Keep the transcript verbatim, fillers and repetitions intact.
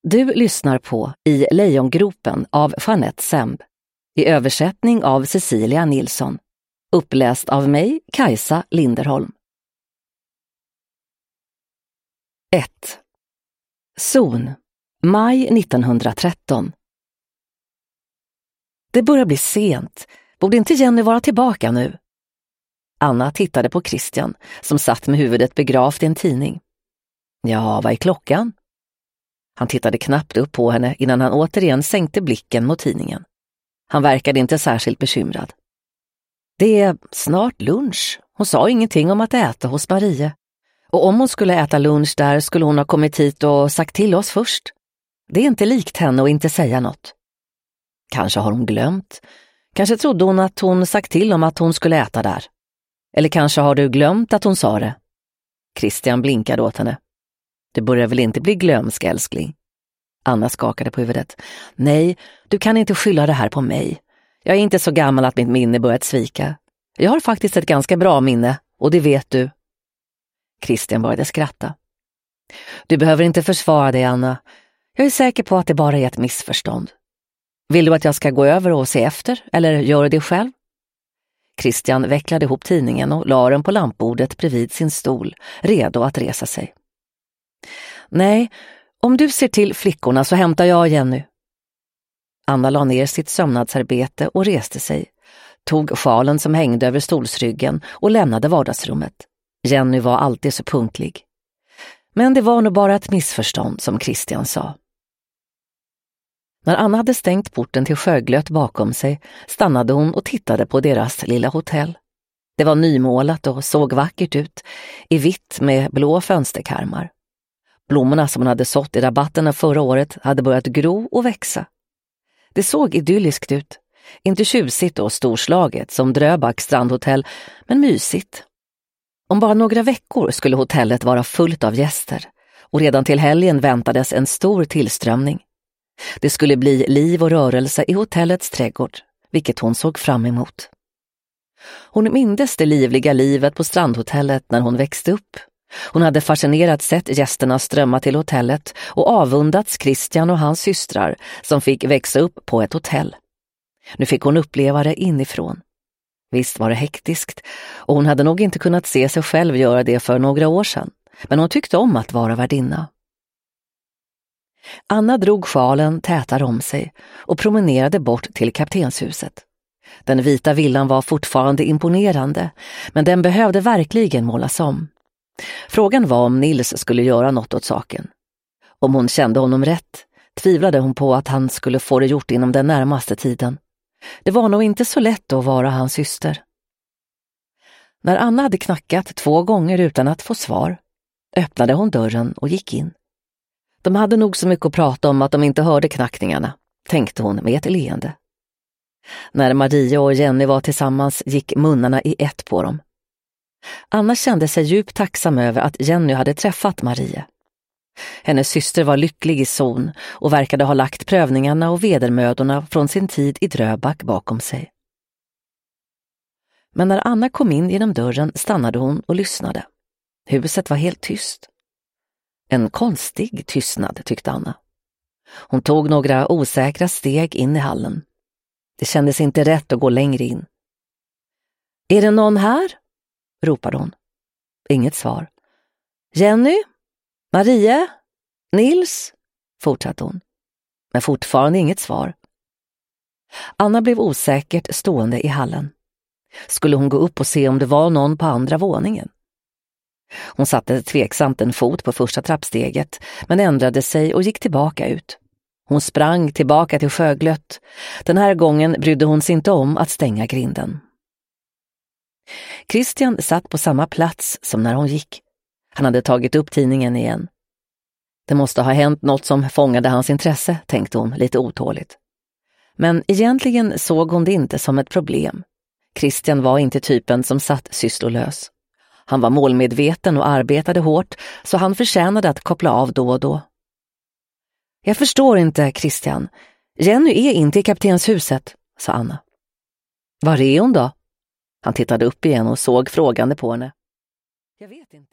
Du lyssnar på I Lejongropen av Jeanette Semb, i översättning av Cecilia Nilsson, uppläst av mig, Kajsa Linderholm. ett. Zon, maj nittonhundratretton. Det börjar bli sent. Borde inte Jenny vara tillbaka nu? Anna tittade på Christian, som satt med huvudet begravt i en tidning. Ja, vad är klockan? Han tittade knappt upp på henne innan han återigen sänkte blicken mot tidningen. Han verkade inte särskilt bekymrad. Det är snart lunch. Hon sa ingenting om att äta hos Marie. Och om hon skulle äta lunch där skulle hon ha kommit hit och sagt till oss först. Det är inte likt henne att inte säga något. Kanske har hon glömt. Kanske trodde hon att hon sagt till om att hon skulle äta där. Eller kanske har du glömt att hon sa det. Christian blinkade åt henne. Du börjar väl inte bli glömsk, älskling? Anna skakade på huvudet. Nej, du kan inte skylla det här på mig. Jag är inte så gammal att mitt minne börjat svika. Jag har faktiskt ett ganska bra minne, och det vet du. Christian började skratta. Du behöver inte försvara dig, Anna. Jag är säker på att det bara är ett missförstånd. Vill du att jag ska gå över och se efter, eller gör du det själv? Christian vecklade ihop tidningen och la den på lampbordet bredvid sin stol, redo att resa sig. Nej, om du ser till flickorna så hämtar jag Jenny. Anna la ner sitt sömnadsarbete och reste sig, tog sjalen som hängde över stolsryggen och lämnade vardagsrummet. Jenny var alltid så punktlig. Men det var nog bara ett missförstånd, som Christian sa. När Anna hade stängt porten till Sjöglöt bakom sig stannade hon och tittade på deras lilla hotell. Det var nymålat och såg vackert ut, i vitt med blå fönsterkarmar. Blommorna som hon hade sått i rabatterna förra året hade börjat gro och växa. Det såg idylliskt ut, inte tjusigt och storslaget som Dröback strandhotell, men mysigt. Om bara några veckor skulle hotellet vara fullt av gäster, och redan till helgen väntades en stor tillströmning. Det skulle bli liv och rörelse i hotellets trädgård, vilket hon såg fram emot. Hon mindes det livliga livet på strandhotellet när hon växte upp. Hon hade fascinerat sett gästerna strömma till hotellet och avundats Christian och hans systrar som fick växa upp på ett hotell. Nu fick hon uppleva det inifrån. Visst var det hektiskt, och hon hade nog inte kunnat se sig själv göra det för några år sedan, men hon tyckte om att vara värdinna. Anna drog sjalen tätare om sig och promenerade bort till kaptenshuset. Den vita villan var fortfarande imponerande, men den behövde verkligen målas om. Frågan var om Nils skulle göra något åt saken. Om hon kände honom rätt tvivlade hon på att han skulle få det gjort inom den närmaste tiden. Det var nog inte så lätt att vara hans syster. När Anna hade knackat två gånger utan att få svar öppnade hon dörren och gick in. De hade nog så mycket att prata om att de inte hörde knackningarna, tänkte hon med ett leende. När Maria och Jenny var tillsammans gick munnarna i ett på dem. Anna kände sig djupt tacksam över att Jenny hade träffat Maria. Hennes syster var lycklig i Zon och verkade ha lagt prövningarna och vedermödorna från sin tid i Dröback bakom sig. Men när Anna kom in genom dörren stannade hon och lyssnade. Huset var helt tyst. En konstig tystnad, tyckte Anna. Hon tog några osäkra steg in i hallen. Det kändes inte rätt att gå längre in. Är det någon här? Ropade hon. Inget svar. Jenny? Marie? Nils? Fortsatte hon. Men fortfarande inget svar. Anna blev osäkert stående i hallen. Skulle hon gå upp och se om det var någon på andra våningen? Hon satte tveksamt en fot på första trappsteget, men ändrade sig och gick tillbaka ut. Hon sprang tillbaka till Sjöglöt. Den här gången brydde hon sig inte om att stänga grinden. Christian satt på samma plats som när hon gick. Han hade tagit upp tidningen igen. Det måste ha hänt något som fångade hans intresse, tänkte hon lite otåligt. Men egentligen såg hon det inte som ett problem. Christian var inte typen som satt sysslolös. Han var målmedveten och arbetade hårt, så han förtjänade att koppla av då och då. Jag förstår inte, Christian. Jenny är inte i kaptenshuset, sa Anna. Var är hon då? Han tittade upp igen och såg frågande på henne. Jag vet inte.